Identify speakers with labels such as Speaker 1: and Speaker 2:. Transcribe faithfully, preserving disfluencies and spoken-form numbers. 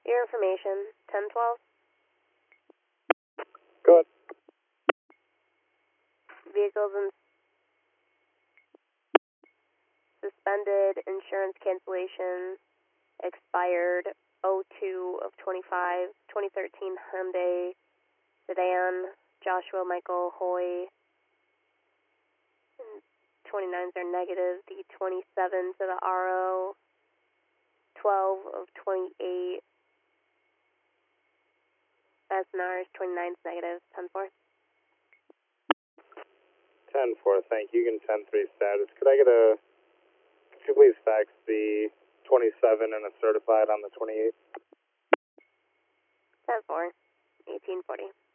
Speaker 1: Your information, ten twelve.
Speaker 2: Go ahead.
Speaker 1: Vehicles in suspended, insurance cancellation, expired oh two of twenty-five, twenty thirteen Hyundai sedan, Joshua Michael Hoy. twenty-nines are negative, the twenty-seven to the R O, twelve of twenty-eight, S N Rs, twenty-nines negative, ten four.
Speaker 2: ten four, thank you. You can ten three status. Could I get a, could you please fax the twenty-seven and a certified on the twenty-eight?
Speaker 1: ten four, eighteen forty.